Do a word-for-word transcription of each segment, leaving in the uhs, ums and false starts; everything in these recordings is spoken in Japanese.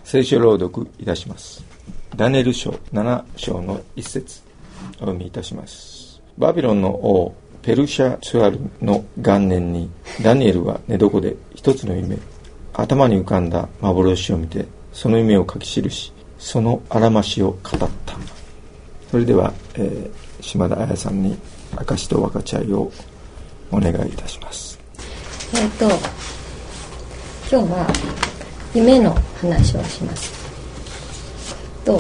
聖書朗読いたします。ダニエル書なな章の一節お読みいたします。バビロンの王ペルシャツアルの元年に、ダニエルは寝床で一つの夢、頭に浮かんだ幻を見て、その夢を書き記し、そのあらましを語った。それでは、えー、島田彩さんに証と分かち合いをお願いいたします。 えっと今日は夢の話をします。と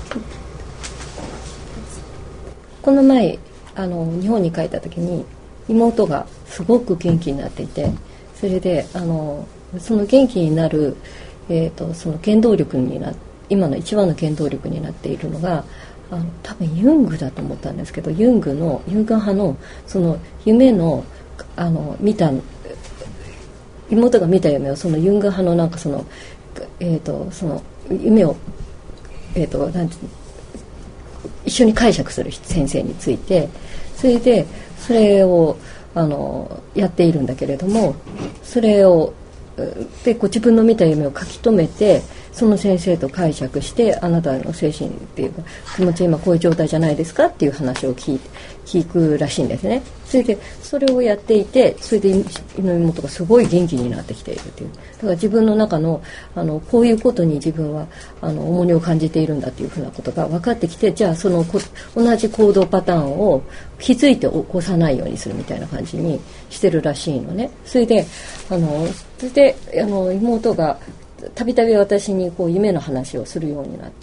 この前あの日本に帰った時に妹がすごく元気になっていて、それであのその元気になる、えー、とその原動力にな今の一番の原動力になっているのがあの多分ユングだと思ったんですけど、ユングのユング派のその夢のあの見た妹が見た夢をそのユング派のなんかそのえっ、ー、とその夢をえっ、ー、となんて一緒に解釈する先生について、それでそれをあのやっているんだけれども、それをでこう自分の見た夢を書き留めて、その先生と解釈して、あなたの精神っていうか気持ち今こういう状態じゃないですかっていう話を聞いて聞くらしいんですね。それでそれをやっていて、それで妹がすごい元気になってきているっていう。だから自分の中のあのこういうことに自分はあの重荷を感じているんだっていうふうなことが分かってきて、じゃあそのこ同じ行動パターンを気づいて起こさないようにするみたいな感じにしてるらしいのね。それであのそれであの妹がたびたび私にこう夢の話をするようになって、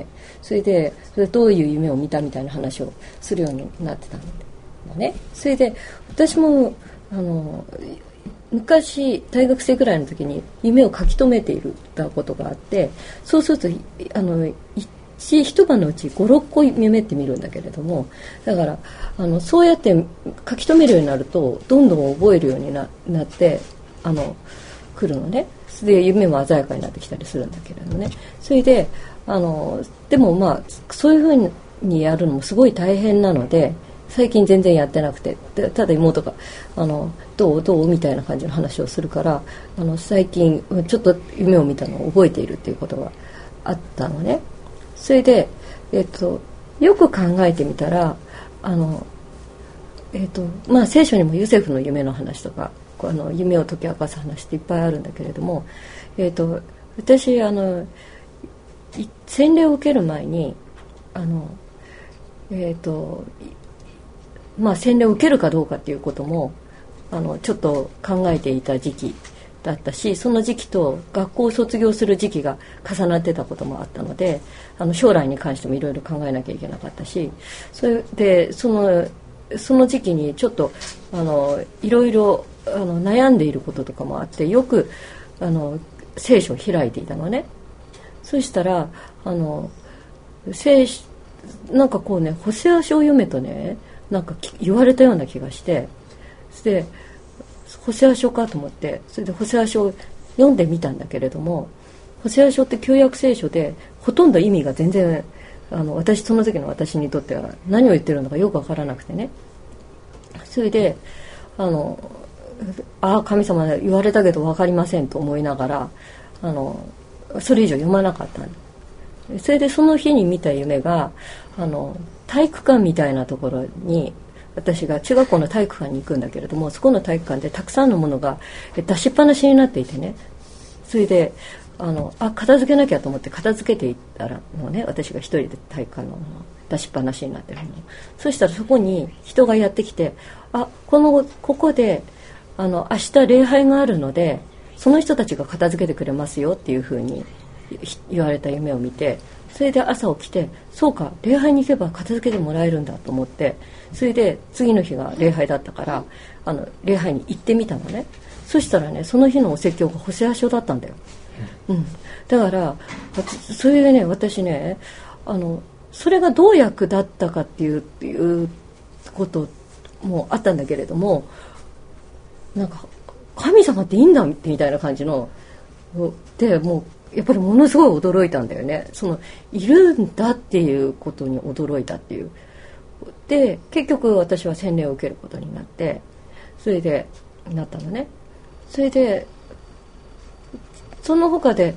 それでそれどういう夢を見たみたいな話をするようになってたのね。それで私もあの昔大学生ぐらいの時に夢を書き留めているたことがあって、そうするとあの一一晩のうちごろっこ夢って見るんだけれども、だからあのそうやって書き留めるようになるとどんどん覚えるように な, なってあの来るのね。で夢も鮮やかになってきたりするんだけれどもね。それであのでもまあそういうふうにやるのもすごい大変なので、最近全然やってなくて、ただ妹があのどうどうみたいな感じの話をするから、あの最近ちょっと夢を見たのを覚えているっていうことがあったのね。それで、えっと、よく考えてみたらあの、えっとまあ、聖書にもユセフの夢の話とかあの夢を解き明かす話っていっぱいあるんだけれども、えっと、私あの洗礼を受ける前にあの、えっとまあ、洗礼を受けるかどうかっていうこともあのちょっと考えていた時期だったし、その時期と学校を卒業する時期が重なってたこともあったので、あの将来に関してもいろいろ考えなきゃいけなかったし、それでそのその時期にちょっとあのいろいろあの悩んでいることとかもあって、よくあの聖書を開いていたのね。そしたらあの聖書なんかこうね、ホセア書を読めとね、なんか言われたような気がして、でホセア書かと思って、それでホセア書を読んでみたんだけれども、ホセア書って旧約聖書でほとんど意味が全然あの私その時の私にとっては何を言ってるのかよく分からなくてね。それであのああ神様言われたけど分かりませんと思いながらあのそれ以上読まなかったの。それでその日に見た夢があの体育館みたいなところに、私が中学校の体育館に行くんだけれども、そこの体育館でたくさんのものが出しっぱなしになっていてね。それであのあ片付けなきゃと思って片付けていったらのね、私が一人で体育館の出しっぱなしになってるの。そしたらそこに人がやってきて、あこのここであの明日礼拝があるのでその人たちが片付けてくれますよっていうふうに言われた夢を見て、それで朝起きて、そうか礼拝に行けば片付けてもらえるんだと思って、それで次の日が礼拝だったからあの礼拝に行ってみたのね。そしたらね、その日のお説教がホセア書だったんだよ、うん、だからそれでね、私ねあのそれがどう役立ったかっていう、いうこともあったんだけれども、なんか神様っていいんだみたいな感じので、もうやっぱりものすごい驚いたんだよね。そのいるんだっていうことに驚いたっていう。で結局私は洗礼を受けることになって、それでなったのね。それでその他で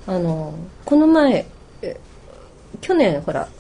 あのこの前去年ほら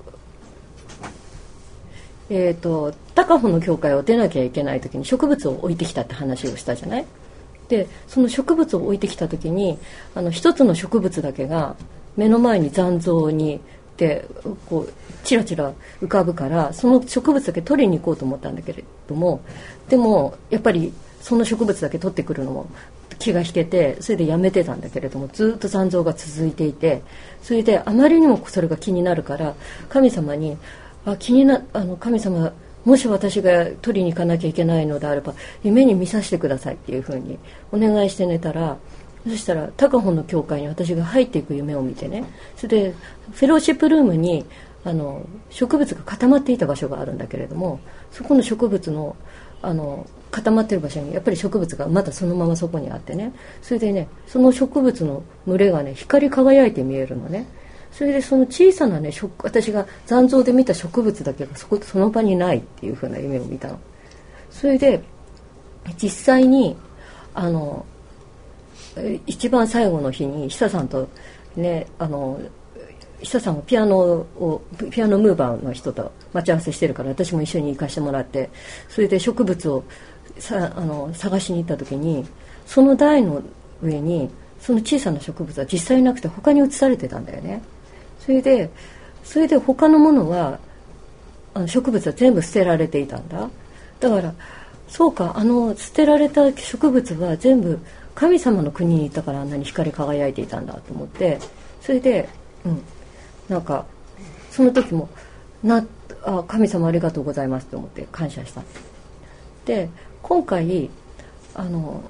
えーと高穂の教会を出なきゃいけない時に植物を置いてきたって話をしたじゃない。でその植物を置いてきた時にあの一つの植物だけが目の前に残像にでこうチラチラ浮かぶから、その植物だけ取りに行こうと思ったんだけれども、でもやっぱりその植物だけ取ってくるのも気が引けて、それでやめてたんだけれども、ずっと残像が続いていて、それであまりにもそれが気になるから神様にあ気になあの神様、もし私が取りに行かなきゃいけないのであれば夢に見させてくださいっていうふうにお願いして寝たら、そしたら高穂の教会に私が入っていく夢を見てね、それでフェローシップルームにあの植物が固まっていた場所があるんだけれども、そこの植物のあの固まってる場所にやっぱり植物がまだそのままそこにあってね、それでねその植物の群れがね光り輝いて見えるのね。それでその小さなね私が残像で見た植物だけが そ, こその場にないっていう風な夢を見たの。それで実際にあの一番最後の日に久さんとねあの久さんがピアノをピアノムーバーの人と待ち合わせしてるから、私も一緒に行かせてもらって、それで植物をさあの探しに行った時に、その台の上にその小さな植物は実際なくて他に移されてたんだよね。それでそれで他のものはあの植物は全部捨てられていたんだ。だからそうか、あの捨てられた植物は全部神様の国に行ったからあんなに光り輝いていたんだと思って、それでうんなんかその時もなあ神様ありがとうございますと思って感謝した。で今回あの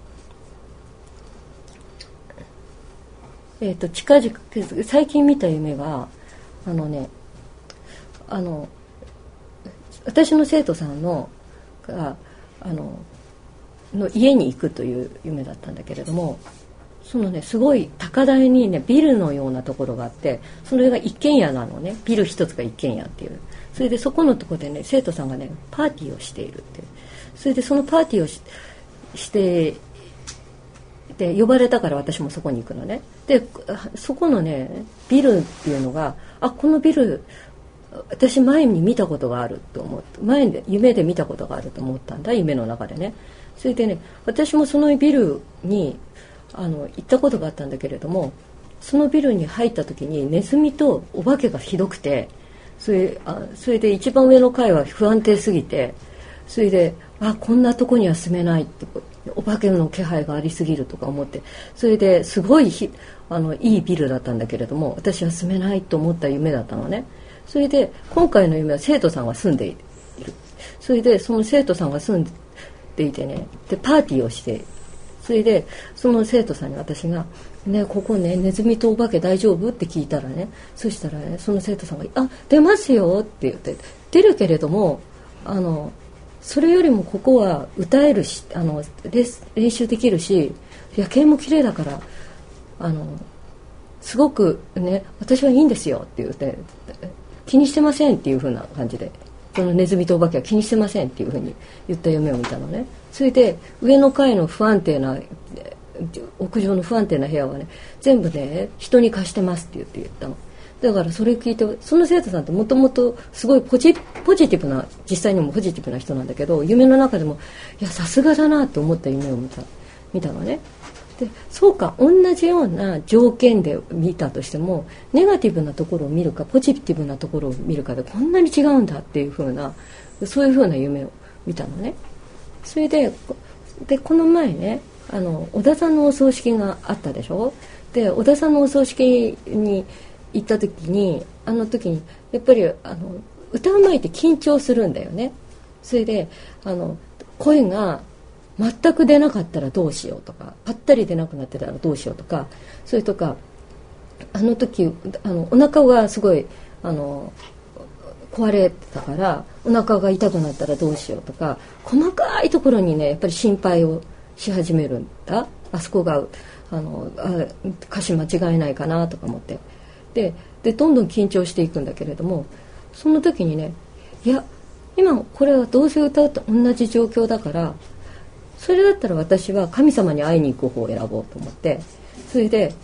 えーと近々最近見た夢があのねあの私の生徒さんのがあのの家に行くという夢だったんだけれども、そのねすごい高台にねビルのようなところがあって、それが一軒家なのね。ビル一つが一軒家っていう。それでそこのところでね生徒さんがねパーティーをしているって。それでそのパーティーを し, してで呼ばれたから私もそこに行くのね。でそこのねビルっていうのが、あこのビル私前に見たことがあると思って、前で夢で見たことがあると思ったんだ、夢の中でね。それでね私もそのビルにあの行ったことがあったんだけれども、そのビルに入った時にネズミとお化けがひどくて、それあそれで一番上の階は不安定すぎて、それであこんなとこには住めないって、お化けの気配がありすぎるとか思って、それですごいひあのいいビルだったんだけれども私は住めないと思った夢だったのね。それで今回の夢は生徒さんが住んでいる。それでその生徒さんが住んでいてね、でパーティーをして、それでその生徒さんに私がねここねネズミとお化け大丈夫って聞いたらね、そしたらねその生徒さんがあ出ますよって言って、出るけれどもあのそれよりもここは歌えるし、あの練習できるし夜景も綺麗だからあのすごくね私はいいんですよって言って、気にしてませんっていう風な感じで、そのネズミとお化けは気にしてませんっていう風に言った夢を見たのね。それで上の階の不安定な屋上の不安定な部屋はね全部ね人に貸してますって言って言ったの。だからそれ聞いて、その生徒さんってもともとすごいポジ、ポジティブな、実際にもポジティブな人なんだけど、夢の中でもいやさすがだなと思った夢を見た見たのね。でそうか、同じような条件で見たとしてもネガティブなところを見るかポジティブなところを見るかでこんなに違うんだっていう風な、そういう風な夢を見たのね。それででこの前ねあの小田さんのお葬式があったでしょ。で小田さんのお葬式に行った時に、あの時にやっぱりあの歌う前って緊張するんだよね。それであの声が全く出なかったらどうしようとか、ぱったり出なくなってたらどうしようとか、それとかあの時あのお腹がすごいあの壊れてたからお腹が痛くなったらどうしようとか、細かいところにねやっぱり心配をし始めるんだ。あそこがあのあ歌詞間違えないかなとか思って、ででどんどん緊張していくんだけれども、その時にねいや今これはどうせ歌うと同じ状況だから、それだったら私は神様に会いに行く方を選ぼうと思って、それで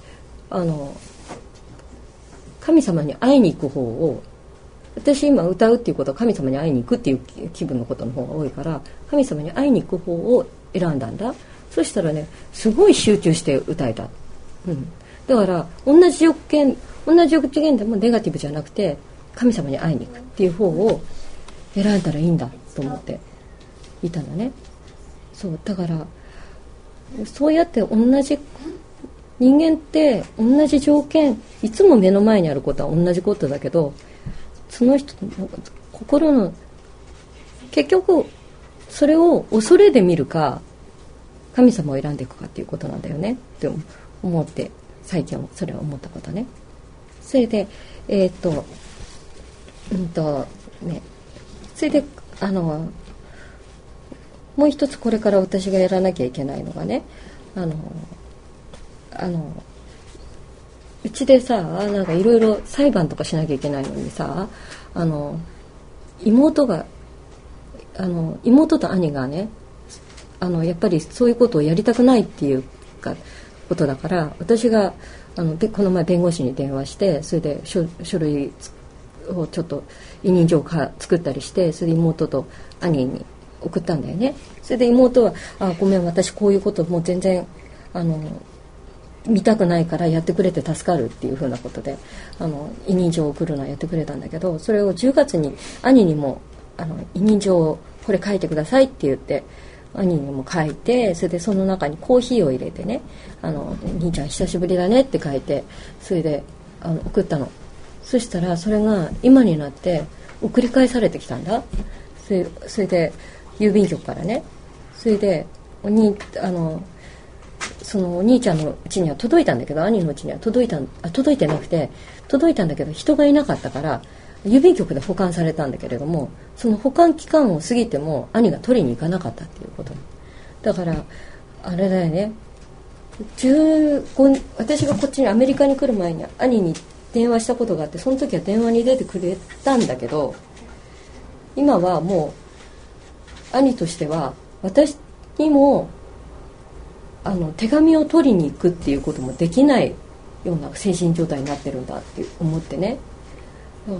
あの神様に会いに行く方を、私今歌うっていうことは神様に会いに行くっていう気分のことの方が多いから、神様に会いに行く方を選んだんだ。そしたらね、すごい集中して歌えた、うん、だから同じ条件同じ条件でもネガティブじゃなくて神様に会いに行くっていう方を選んだらいいんだと思っていたのね。そうだからそうやって同じ人間って同じ条件、いつも目の前にあることは同じことだけど、その人の心の結局それを恐れで見るか神様を選んでいくかっていうことなんだよねって思って、最近それは思ったことね。それでえー、っとうんとねそれであのもう一つこれから私がやらなきゃいけないのがね、あのあのうちでさ、なんかいろいろ裁判とかしなきゃいけないのにさ、あの妹があの妹と兄がね、あのやっぱりそういうことをやりたくないっていうかことだから、私があのこの前弁護士に電話して、それで 書, 書類をちょっと委任状を作ったりして、それで妹と兄に送ったんだよね。それで妹はあごめん、私こういうこともう全然あの見たくないからやってくれて助かるっていうふうなことで、あの委任状を送るのはやってくれたんだけど、それをじゅうがつに兄にもあの委任状をこれ書いてくださいって言って兄にも書いて、それでその中にコーヒーを入れてね、あの兄ちゃん久しぶりだねって書いて、それであの送ったの。そしたらそれが今になって送り返されてきたんだ。それ、それで郵便局からね、それでおにあのそのお兄ちゃんのうちには届いたんだけど、兄のうちには届いたあ届いてなくて、届いたんだけど人がいなかったから郵便局で保管されたんだけれども、その保管期間を過ぎても兄が取りに行かなかったっていうことだから、あれだよね、じゅうご私がこっちにアメリカに来る前に兄に電話したことがあって、その時は電話に出てくれたんだけど、今はもう兄としては私にもあの手紙を取りに行くっていうこともできないような精神状態になってるんだって思ってね。だ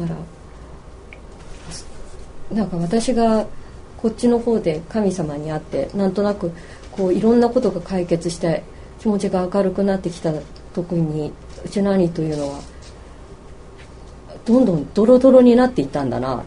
からなんか私がこっちの方で神様に会って、なんとなくこういろんなことが解決して気持ちが明るくなってきた時に、うちの兄というのはどんどんドロドロになっていったんだなって、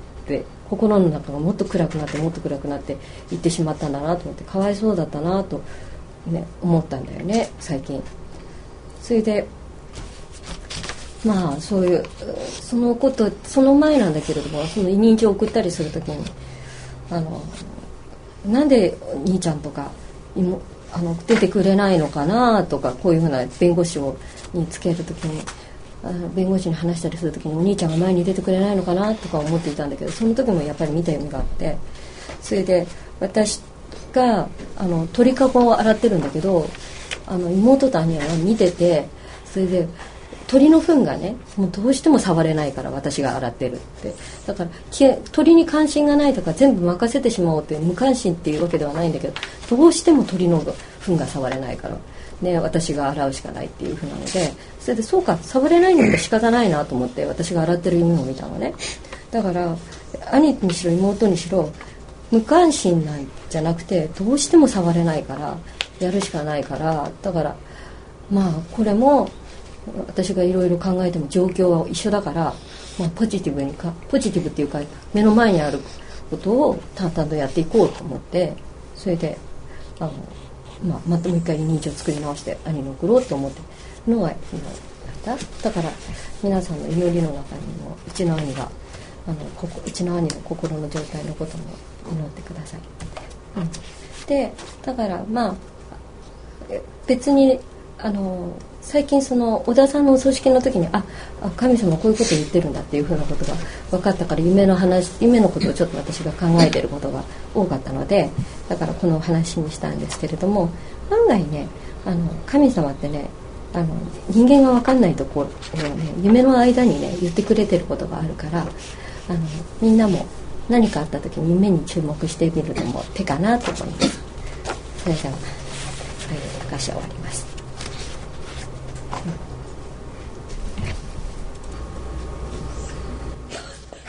心の中がもっと暗くなってもっと暗くなっていってしまったんだなと思って、かわいそうだったなと、ね、思ったんだよね最近。それでまあそういうそのことその前なんだけれども、その委任状を送ったりするときに、あのなんで兄ちゃんとかあの出てくれないのかなとか、こういうふうな弁護士をにつけるときに、あの弁護士に話したりするときにお兄ちゃんが前に出てくれないのかなとか思っていたんだけど、その時もやっぱり見た夢があって、それで私があの鳥かごを洗ってるんだけど、あの妹と兄は見てて、それで鳥の糞がね、もうどうしても触れないから私が洗ってるって、だから鳥に関心がないとか全部任せてしまおうって無関心っていうわけではないんだけど、どうしても鳥の糞が触れないから、ね、私が洗うしかないっていうふうなので、それでそうか触れないのって仕方ないなと思って私が洗ってる犬を見たのね。だから兄にしろ妹にしろ無関心なんじゃなくて、どうしても触れないからやるしかないから、だからまあこれも私がいろいろ考えても状況は一緒だから、まあ、ポジティブにかポジティブっていうか目の前にあることを淡々とやっていこうと思って、それであの、まあ、またもう一回委任状を作り直して兄に送ろうと思ってるのが今だった。だから皆さんの祈りの中にもうちの兄があのここうちの兄の心の状態のことも祈ってください、うん、でだからまあ別にあの最近その小田さんのお葬式の時に あ, あ神様こういうこと言ってるんだっていうふうなことが分かったから、夢の話夢のことをちょっと私が考えていることが多かったので、だからこの話にしたんですけれども、案外ねあの神様ってね、あの人間が分かんないところをね夢の間にね言ってくれてることがあるから、あのみんなも何かあった時に夢に注目してみるのも手かなと思います。それではこれで昔は終わります。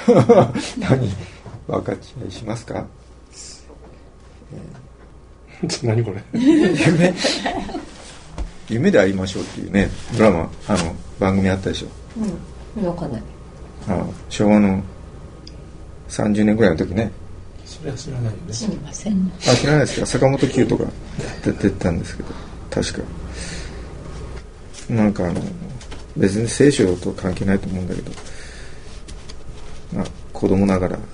何分かち合いしますか？ えー、何これ夢夢で会いましょうっていうねドラマあの番組あったでしょ。 うん、分かんない。 あの昭和のさんじゅうねんぐらいの時ね。 それは知らないよね。 知りません。 あ、知らないですか。坂本九とか出てたんですけど、確かなんかあの別に聖書と関係ないと思うんだけど、まあ子供ながらあ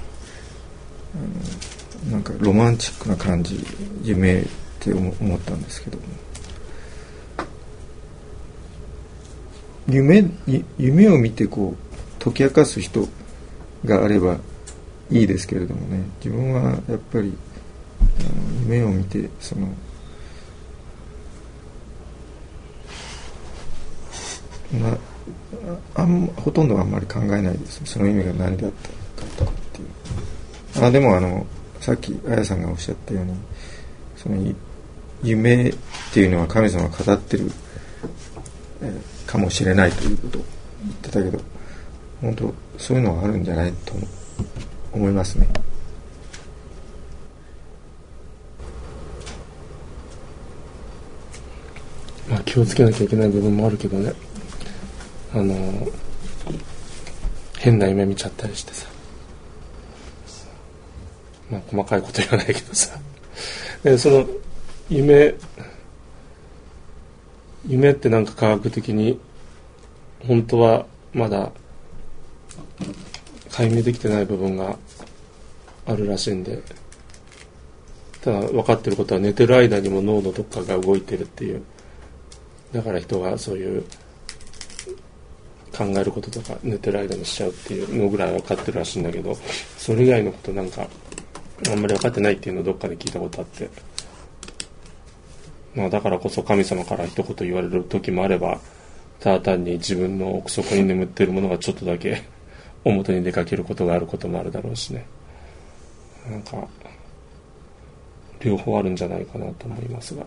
のなんかロマンチックな感じ夢って思ったんですけど、夢夢を見てこう解き明かす人があればいいですけれどもね、自分はやっぱりあの夢を見てそのなあんほとんどあんまり考えないです。その意味が何だったかとかっていう。あでもあのさっきあやさんがおっしゃったように、その夢っていうのは神様が語ってる、えー、かもしれないということを言ってたけど、本当そういうのはあるんじゃないと思いますね。 まあ気をつけなきゃいけない部分もあるけどね、あの変な夢見ちゃったりしてさ、まあ細かいこと言わないけどさ、でその夢夢ってなんか科学的に本当はまだ解明できてない部分があるらしいんで、ただ分かってることは寝てる間にも脳のどっかが動いてるっていう、だから人がそういう考えることとか寝てる間にしちゃうっていうのぐらい分かってるらしいんだけど、それ以外のことなんかあんまり分かってないっていうのをどっかで聞いたことあって、まあだからこそ神様から一言言われる時もあれば、ただ単に自分の奥底に眠っているものがちょっとだけ表に出かけることがあることもあるだろうしね、なんか両方あるんじゃないかなと思いますが、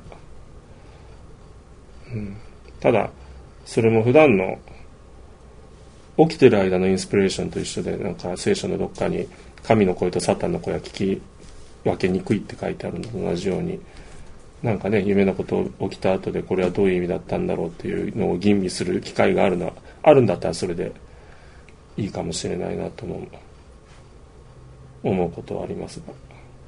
うん、ただそれも普段の起きてる間のインスピレーションと一緒で、なんか聖書のどっかに神の声とサタンの声は聞き分けにくいって書いてあるのと同じように、なんかね夢のこと起きた後でこれはどういう意味だったんだろうっていうのを吟味する機会があるのあるんだったらそれでいいかもしれないなと思う思うことはありますが、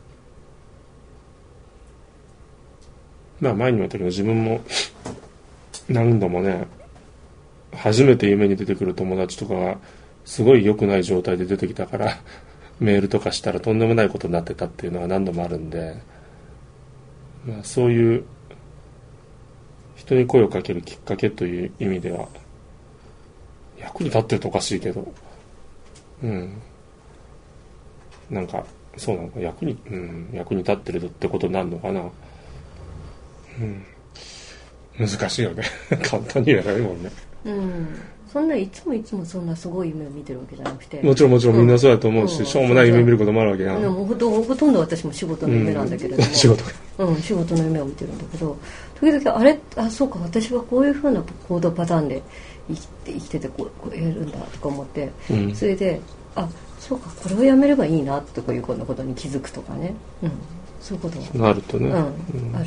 まあ前にも言ったけど自分も何度もね、初めて夢に出てくる友達とかがすごい良くない状態で出てきたからメールとかしたらとんでもないことになってたっていうのは何度もあるんで、まあ、そういう人に声をかけるきっかけという意味では役に立ってるとおかしいけど、うんなんかそうなのか役に、うん、役に立ってるってことになるのかな、うん、難しいよね簡単に言えないもんね。 うんそんないつもいつもそんなすごい夢を見てるわけじゃなくて、 もちろんもちろんみんなそうだと思うし、うん、しょうもない夢見ることもあるわけやん。 でもほとほとんど私も仕事の夢なんだけれども、うん、 仕事うん仕事の夢を見てるんだけど、時々あれあそうか私はこういうふうな行動パターンで生きて生きててこう、こうやるんだとか思って、うん、それであそうかこれをやめればいいなとかいうことに気づくとかね、うん、そういうことはなるとね、うんうん、あるよね、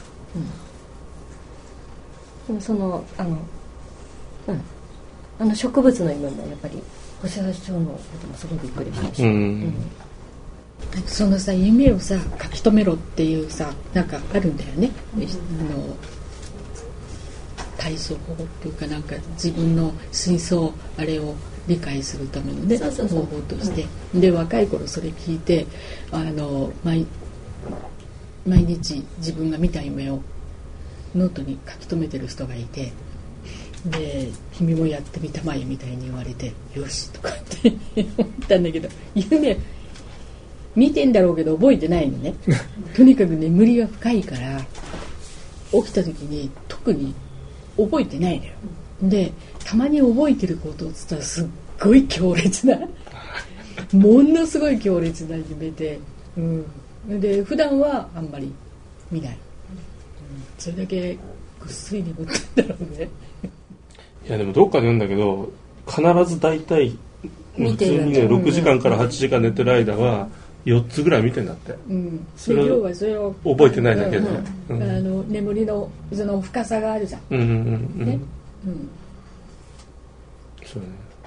うん、でもそのあのうんあの植物の夢もやっぱり星原町のこともすごいびっくりしました、うんうん、 そのさ夢をさ書き留めろっていうさなんかあるんだよね、うん、あの体操法っていうかなんか自分の真相あれを理解するためのね方法として、うん、で若い頃それ聞いてあの 毎, 毎日自分が見た夢をノートに書き留めてる人がいて、で君もやってみたまえみたいに言われてよしとかって思ったんだけど、夢見てんだろうけど覚えてないのねとにかく眠りが深いから起きた時に特に覚えてないのよ。でたまに覚えてることをつったらすっごい強烈なものすごい強烈な夢で、うん、で普段はあんまり見ない、うん、それだけぐっすり眠ってんだろうね。 いやでもどっかで言うんだけど必ず大体見てる普通にねろくじかんからはちじかん寝てる間はよっつぐらい見てんだって、 うん、 それを要はそれを覚えてないだけで、 うんうん、あの眠りのその深さがあるじゃん、 うんうんうんね、うん、 そう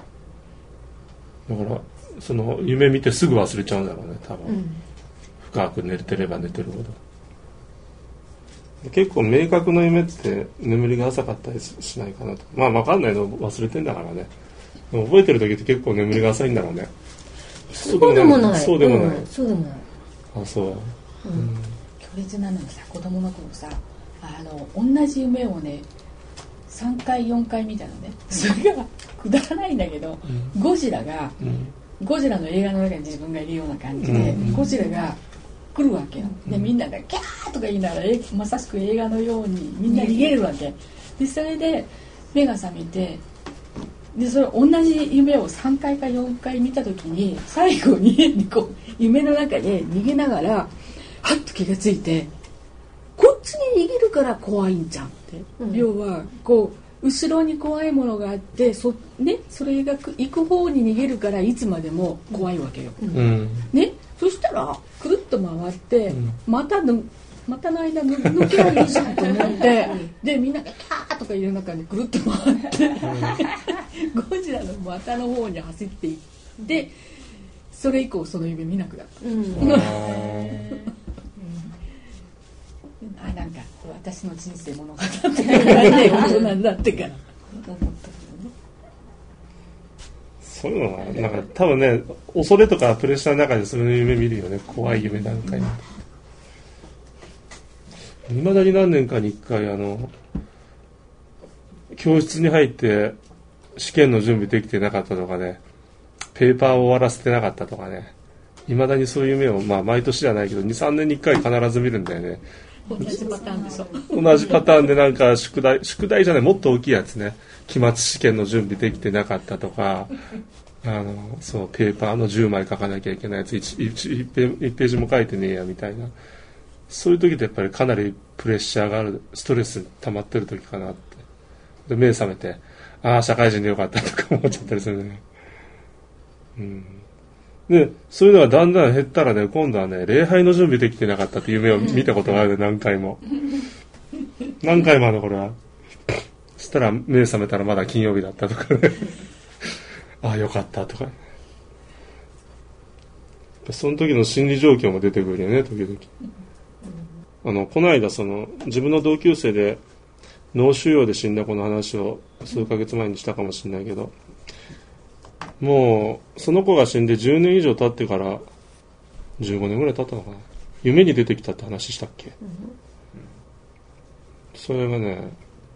ね。だからその夢見てすぐ忘れちゃうんだろうね多分、うん、深く寝てれば寝てるほど。結構明確な夢って眠りが浅かったりしないかなと。まあ分かんないの忘れてんだからね。でも覚えてる時って結構眠りが浅いんだろうね。 そうでもない。 そうでもない。 うん、そうでもない。 あ、そう。うん。 強烈なのさ、子供の頃さ、あの同じ夢をね、さんかいよんかい見たのね。それがくだらないんだけど、うん、ゴジラが、うん、ゴジラの映画の中に自分がいるような感じで、うん、ゴジラが来るわけよ。で、みんながキャーとか言いながら、まさしく映画のようにみんな逃げるわけ。で、それで目が覚めて。でそれ同じ夢をさんかいかよんかい見た時に最後にこう夢の中で逃げながらはっと気がついて、こっちに逃げるから怖いんじゃんって、うん、要はこう後ろに怖いものがあって そ,、ね、それが行く方に逃げるからいつまでも怖いわけよ、うんね、そしたらくるっと回って、うん、またのまたの間抜けばいいじゃんと思ってでみんながキャーとか言う中にくるっと回ってゴジラの股の方に走っていってそれ以降その夢見なくなった、うん、あなんか私の人生物語ってね大人になってからそういうのはなんか多分ね恐れとかプレッシャーの中でそういう夢見るよね。怖い夢なんかにいまだに何年かにいっかいあの教室に入って試験の準備できてなかったとかね、ペーパーを終わらせてなかったとかね、いまだにそういう夢を、まあ、毎年じゃないけど にさんねんにいっかい必ず見るんだよね。 同じパターンでしょ。 同じパターンでなんか宿題宿題じゃないもっと大きいやつね、期末試験の準備できてなかったとかあのそうペーパーのじゅうまい書かなきゃいけないやつ 1, 1, 1ページも書いてねえやみたいな、そういう時ってやっぱりかなりプレッシャーがある、ストレス溜まってる時かなって。で目覚めて、ああ社会人でよかったとか思っちゃったりするね。うん。でそういうのがだんだん減ったらね、今度はね礼拝の準備できてなかったっていう夢を見たことがあるね、何回も。何回もあるこれは。そしたら目覚めたらまだ金曜日だったとかね。ああよかったとか。その時の心理状況も出てくるよね、時々。あのこの間その自分の同級生で脳腫瘍で死んだ子の話を数ヶ月前にしたかもしれないけど、もうその子が死んでじゅうねん以上経ってからじゅうごねんぐらい経ったのかな、夢に出てきたって話したっけ、うん、それがね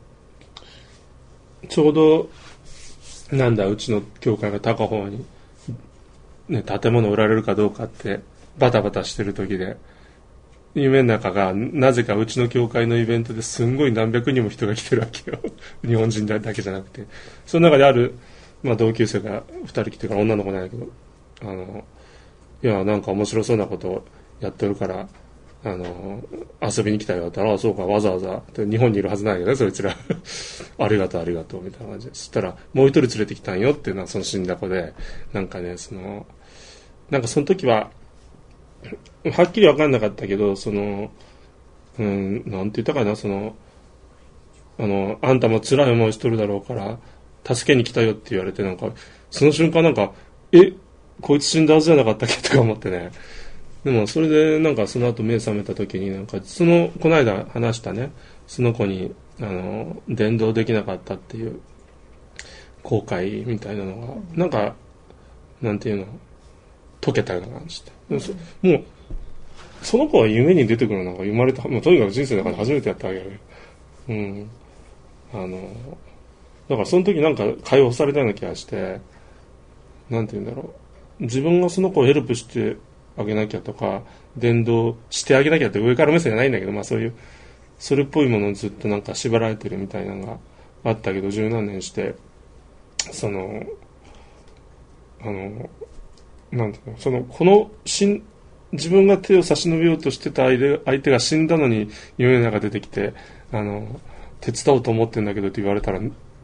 ちょうどなんだうちの教会が高方に、ね、建物売られるかどうかってバタバタしてる時で、夢の中がなぜかうちの教会のイベントですんごい何百人も人が来てるわけよ。日本人だけじゃなくて、その中である、まあ、同級生がふたり来てから女の子なんだけど、あのいやなんか面白そうなことをやってるからあの遊びに来たよって言ったら、ああそうかわざわざ日本にいるはずないよねそいつらありがとうありがとうみたいな感じで、そしたらもう一人連れてきたんよっていうのはその死んだ子で、なんかねそのなんかその時ははっきり分かんなかったけど、その、うん、なんて言ったかな、その、あの、あんたも辛い思いしとるだろうから、助けに来たよって言われて、なんか、その瞬間なんか、え、こいつ死んだはずじゃなかったっけとか思ってね。でも、それでなんかその後目覚めた時に、なんか、その、この間話したね、その子に、あの、伝道できなかったっていう、後悔みたいなのが、なんか、なんていうの、解けたような感じで。もう、その子は夢に出てくるのが生まれた、まあ、とにかく人生の中で初めてやったわけよね。うん。あの、だからその時なんか解放されたような気がして、なんて言うんだろう。自分がその子をヘルプしてあげなきゃとか、伝道してあげなきゃって上から目線じゃないんだけど、まあそういう、それっぽいものにずっとなんか縛られてるみたいなのがあったけど、十何年して、その、あの、なんていうの、その、このしん、自分が手を差し伸べようとしてた相手、相手が死んだのに夢の中出てきて、あの、手伝おうと思ってんだけどって言われたら、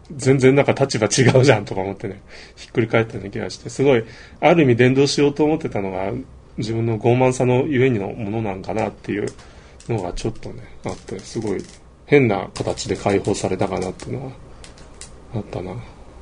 全然なんか立場違うじゃんとか思ってね、ひっくり返ったような気がして、すごいある意味伝道しようと思ってたのが自分の傲慢さのゆえにのものなんかなっていうのがちょっとねあって、すごい変な形で解放されたかなっていうのはあったな。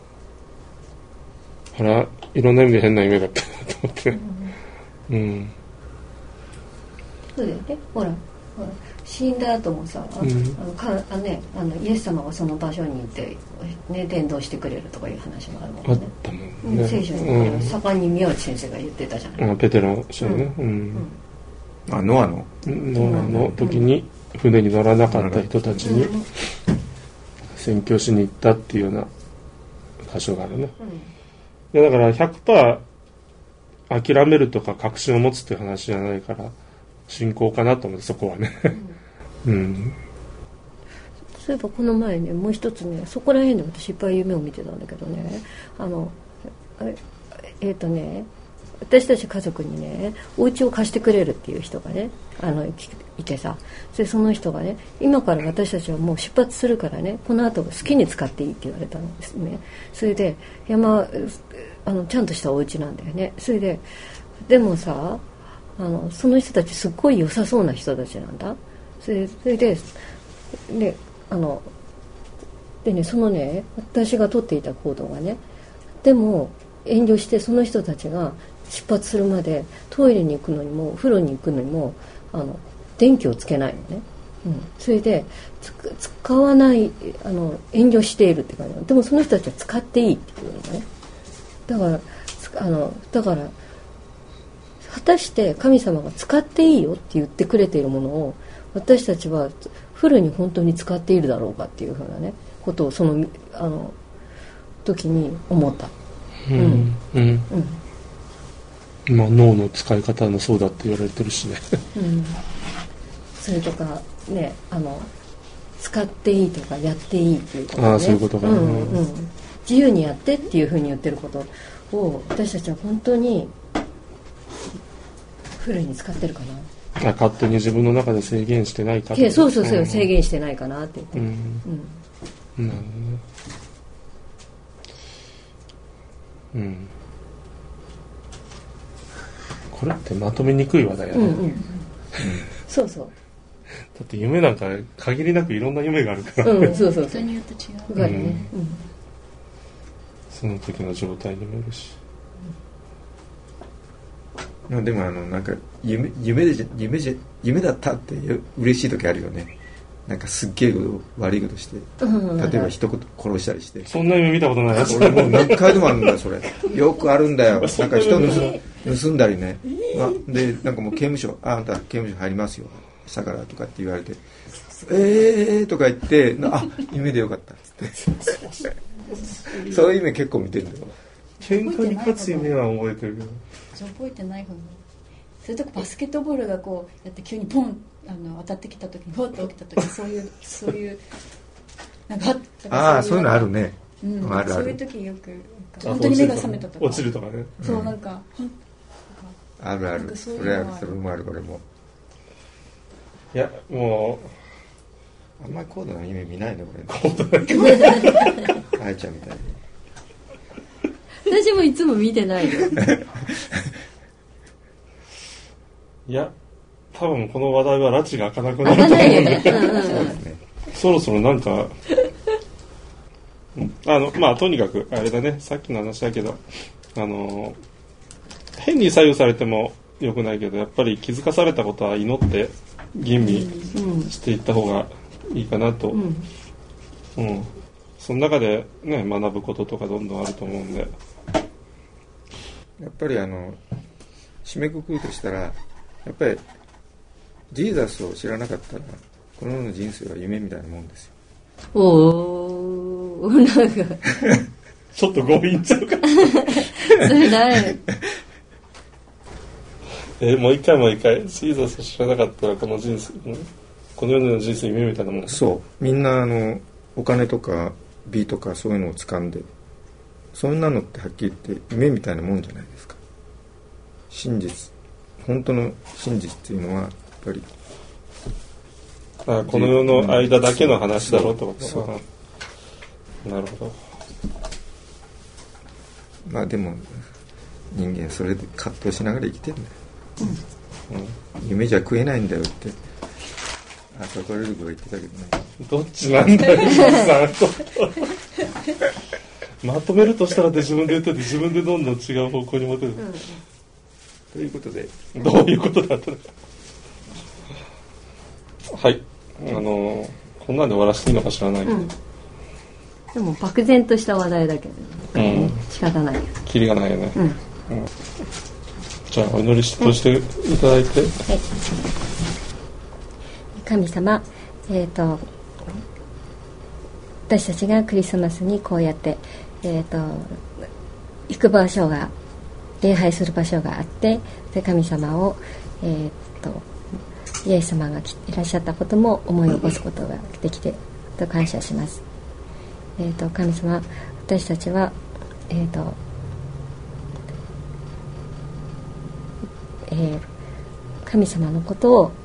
あら、いろんな意味で変な夢だったなと思ってね、うん、うん、 そうだよね。ほらほら死んだ後もさ、うん、あのかあ、ね、あのイエス様がその場所にいて、ね、伝道してくれるとかいう話もあるもんね。 あったもんね。 聖書に、うん、盛んに宮内先生が言ってたじゃない。 あ、ペテロ氏ね、うんうんうん、あ、ノアのノアの時に船に乗らなかった人たちに宣教しに行ったっていうような箇所があるね、うん、でだから ひゃくパーセント 諦めるとか確信を持つっていう話じゃないから信仰かなと思って、そこはね、うんうん、 そういえばこの前ね、もう一つね、そこら辺で私いっぱい夢を見てたんだけどね、あのえっ、ー、とね私たち家族にねお家を貸してくれるっていう人がねあのいてさ、でその人がね、今から私たちはもう出発するからね、この後好きに使っていいって言われたんですね。それで山あのちゃんとしたお家なんだよね。それででもさ、あのその人たちすっごい良さそうな人たちなんだ。それそれでであのでね、そのね私が取っていた行動がね、でも遠慮してその人たちが出発するまでトイレに行くのにもお風呂に行くのにもあの電気をつけないのね、うん、それで使わないあの遠慮しているって感じ。でもその人たちは使っていいっていうのね。だからあのだから果たして神様が使っていいよって言ってくれているものを私たちはフルに本当に使っているだろうかっていうふうなねことをそのあの時に思った。うんうんうんうん、まあ脳の使い方もそうだって言われてるしね、うん、 それとかね、あの使っていいとかやっていいっていうことね。 ああ、そういうことか、 うんうん、自由にやってっていうふうに言ってることを私たちは本当にフルに使ってるかな。 あ、勝手に自分の中で制限してないかって。 そうそうそう、うん、制限してないかなって言って、うんうん、なるほどね。うん、これってまとめにくい話題やね、うんうんうん、 そうそう、 だって夢なんか限りなくいろんな夢があるから、 うん、そうそうそう、 人によって違う、 うんうん、 その時の状態にもよるし、 まあ、でもあのなんか 夢, 夢, で夢, じゃ夢だったって嬉しい時あるよね。なんかすっげえ悪いことして、うん、例えば人殺したりして。 そんな夢見たことないやつ。 俺もう何回でもあるんだよそれ。よくあるんだよ。なんか人盗ん盗んだりね、まあ、でなんかもう刑務所、ああんた刑務所入りますよ明日からとかって言われて、えーとか言って、あ夢でよかったっつってそういう夢結構見てるんだよ。 喧嘩に勝つ夢は覚えてるけど、 覚えてない方が。それとかバスケットボールがこうやって急にポンあの当たってきた時にポンと起きた時にそういうそういうなんかああそういうのあるね、 うん、 あるある。 そういう時よく本当に目が覚めたとか落ちるとかね、 そうなんか、 うん、あるある、それはそれもある。これもいやもうあんまり高度な夢見ないねこれ。あいちゃんみたいに。 私もいつも見てないよ。 いや多分この話題は拉致が開かなくなると思うんで、ね、そろそろなんかあのまあとにかくあれだね、さっきの話だけど、あの変に左右されてもよくないけど、やっぱり気づかされたことは祈って吟味していった方がいいかなと、うんうん、その中でね学ぶこととかどんどんあると思うんで、 やっぱりあの締めくくるとしたらやっぱりジーザスを知らなかったらこの世の人生は夢みたいなもんですよ。 おー、なんかちょっと強引ちゃうかそれ誰えー、もう一回もう一回ジーザスを知らなかったらこの人生この世の人生夢みたいなもん。 そうみんなあのお金とか美とかそういうのを掴んで、そんなのってはっきり言って夢みたいなもんじゃないですか。真実、本当の真実っていうのはやっぱりあこの世の間だけの話だろうってこと。 なるほど。 まあでも人間それで葛藤しながら生きてるんだよ、うんうん、夢じゃ食えないんだよって朝倉瑠璃子が言ってたけどね。 どっちなんだよまとめるとしたらって自分で言ってて自分でどんどん違う方向に持てる、うん、 ということでどういうことだったのかはいあのー、こんなんで終わらせていいのか知らないけど、うん、 でも漠然とした話題だけど、ね、うん、仕方ないよ。 キリがないよね、うんうん、じゃあお祈りしとしていただいて、はいはい、 神様、えーと、私たちがクリスマスにこうやって、えーと、行く場所が礼拝する場所があってで神様を、えーと、イエス様がいらっしゃったことも思い起こすことができてと感謝します。えーと、神様、私たちは、えーとえー、神様のことを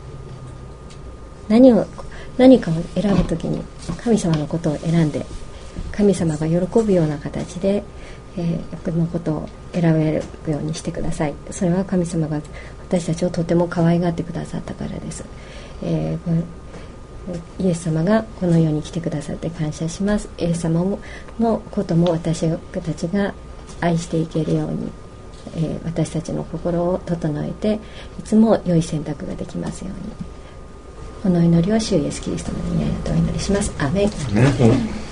何を何かを選ぶときに神様のことを選んで神様が喜ぶような形で、えー、僕のことを選べるようにしてください。それは神様が私たちをとても可愛がってくださったからです。えー、イエス様がこの世に来てくださって感謝します。イエス様のことも私たちが愛していけるように、えー、私たちの心を整えていつも良い選択ができますように。この祈りは主イエスキリストの御名によってお祈りします。アメン。